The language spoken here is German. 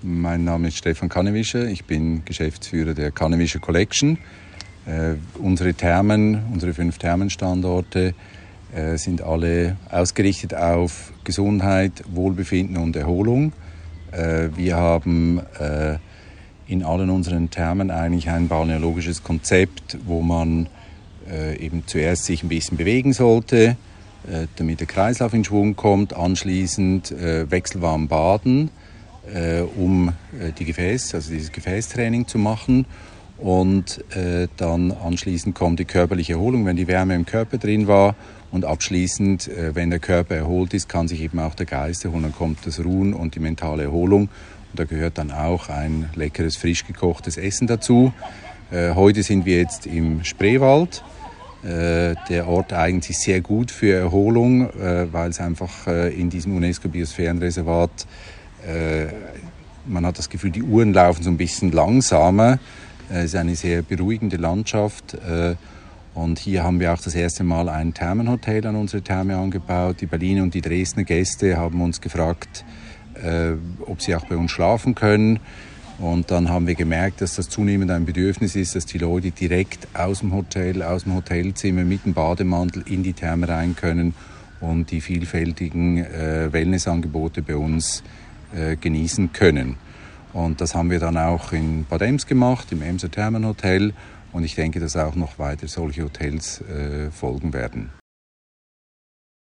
Mein Name ist Stefan Kannewischer, ich bin Geschäftsführer der Kannewischer Collection. Unsere 5 Thermenstandorte sind alle ausgerichtet auf Gesundheit, Wohlbefinden und Erholung. Wir haben in allen unseren Thermen eigentlich ein balneologisches Konzept, wo man eben zuerst sich ein bisschen bewegen sollte, damit der Kreislauf in Schwung kommt, anschließend wechselwarm baden, um dieses Gefäßtraining zu machen. Und dann anschließend kommt die körperliche Erholung, wenn die Wärme im Körper drin war. Und abschließend, wenn der Körper erholt ist, kann sich eben auch der Geist erholen. Dann kommt das Ruhen und die mentale Erholung. Und da gehört dann auch ein leckeres, frisch gekochtes Essen dazu. Heute sind wir jetzt im Spreewald. Der Ort eignet sich sehr gut für Erholung, weil es einfach in diesem UNESCO-Biosphärenreservat, man hat das Gefühl, die Uhren laufen so ein bisschen langsamer. Es ist eine sehr beruhigende Landschaft. Und hier haben wir auch das erste Mal ein Thermenhotel an unsere Therme angebaut. Die Berliner und die Dresdner Gäste haben uns gefragt, ob sie auch bei uns schlafen können. Und dann haben wir gemerkt, dass das zunehmend ein Bedürfnis ist, dass die Leute direkt aus dem Hotelzimmer mit dem Bademantel in die Therme rein können und die vielfältigen Wellnessangebote bei uns genießen können. Und das haben wir dann auch in Bad Ems gemacht, im Emser Thermenhotel. Und ich denke, dass auch noch weiter solche Hotels folgen werden.